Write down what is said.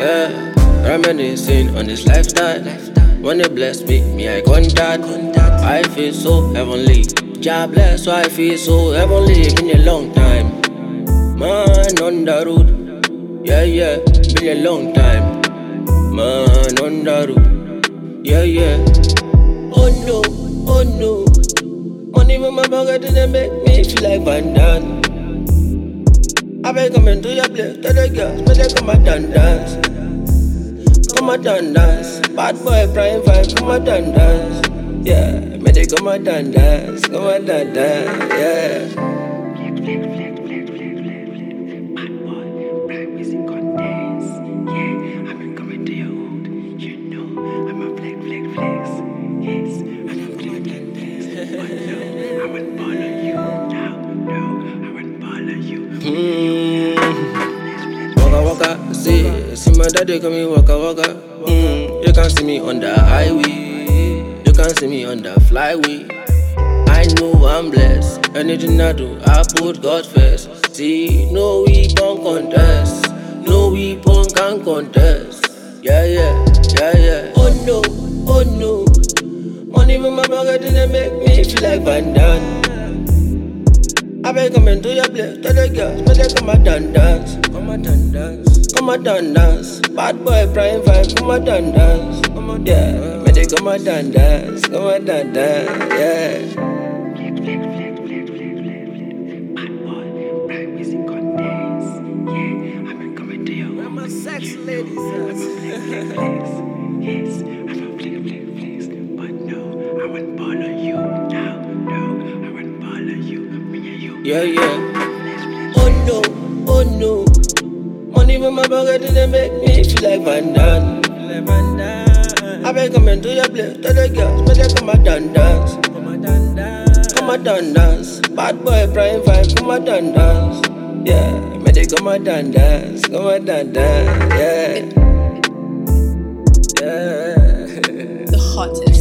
Yeah, reminiscing on this lifestyle. When they bless me I contact. I feel so heavenly. Jah bless, so I feel so heavenly. Been a long time, man on the road. Yeah, been a long time, man on the road. Yeah. Oh no. Money in my pocket and they make me feel like Van Damme. I beg come into your place, tell the girls, may they come out and dance. Come out and dance. Bad boy prime vibe, come out and dance. Yeah, may they come out and dance, come out and dance, yeah. Bad boy, prime music on dance. Yeah, I've been coming to your hood. You know, I'm a flex. Yes, I'm a flex. But no, I won't follow you. No, I won't follow you. Waka, see my daddy coming waka. You can see me on the highway, you can see me on the flyway. I know I'm blessed, anything I do, I put God first. See, no weapon contest, no weapon can contest. Yeah. Oh no, money in my pocket and they make me feel like Van Damme. I beg come into your place, tell the girls, may they come out and dance. Come out and dance. Bad boy prime vibe, come out and dance. Yeah, may they come out and dance, yeah. Bad boy, prime music on dance. Yeah, I've been coming to your hood. Where my sexy ladies I'm a flex. Yes, I'm a flex. But no, I won't follow you. No, I won't follow you. Me and you. Yeah. Oh no. Money in my pocket and they make me feel like Van Damme. I beg come into your place, tell the girls, may they come out and dance. Come out and dance. Bad boy prime vibe, come out and dance. Yeah, may they come out and dance, yeah. The hottest.